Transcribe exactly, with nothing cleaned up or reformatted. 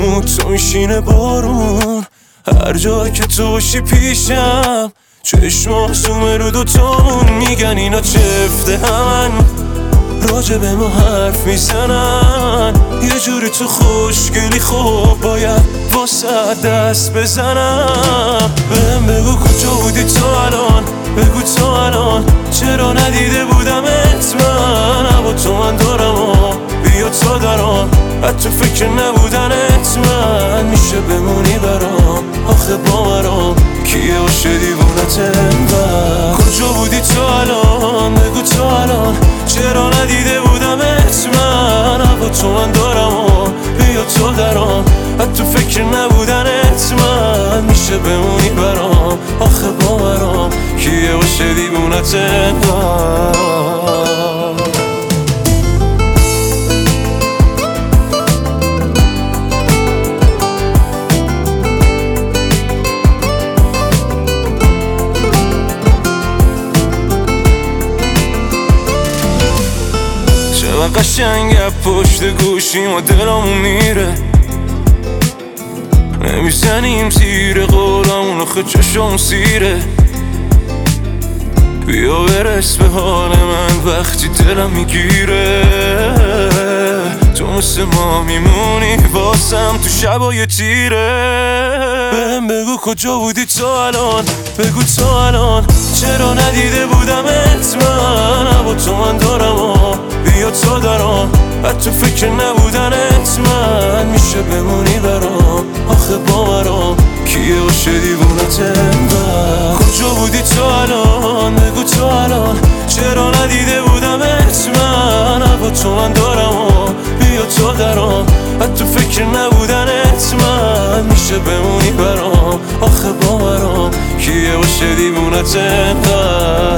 موت تو میشینه بارون، هر جا که تو باشی پیشم چشم آسومه رو دوتامون، میگن اینا چفته همن راجع به ما حرف میزنن، یه جوری تو خوشگلی خوب باید واسه دست بزنم. بهم بگو کجا بودی تو الان، بگو تو الان چرا ندیده بودمت من، با تو من دارم و بیا تا درام، حتی فکر نبودنت من میشه بمونی برام، آخه باورام کیه باشه دیوونت من. کجا بودی تو الان، بگو تو الان چرا ندیده بودمت من، با تو من دارم و بیا تو درام، حتی فکر نبودنت من میشه بمونی برام، آخه باورام کیه باشه دیوونت من. قشنگ پشت گوشیم و دلمون میره، نمیزنیم زیر قولمون آخه چشم سیره، بیا برس به حال من وقتی دلم میگیره، تو مثل ما میمونی واسم تو شبای تیره. بهم بگو کجا بودی تو الان، بگو تو الان چرا ندیده بودمت من، با تو من دارم و بیا تو درام، حتی فکر نبودنت من میشه بمونی برام، آخه باورام کیه باشه دیوونت من. کجا بودی تو الان، بگو تو الان چرا ندیده بودمت من، با تو من دارم و بیا تو درام، حتی فکر نبودنت من میشه بمونی برام، آخه باورام کیه باشه دیوونت من.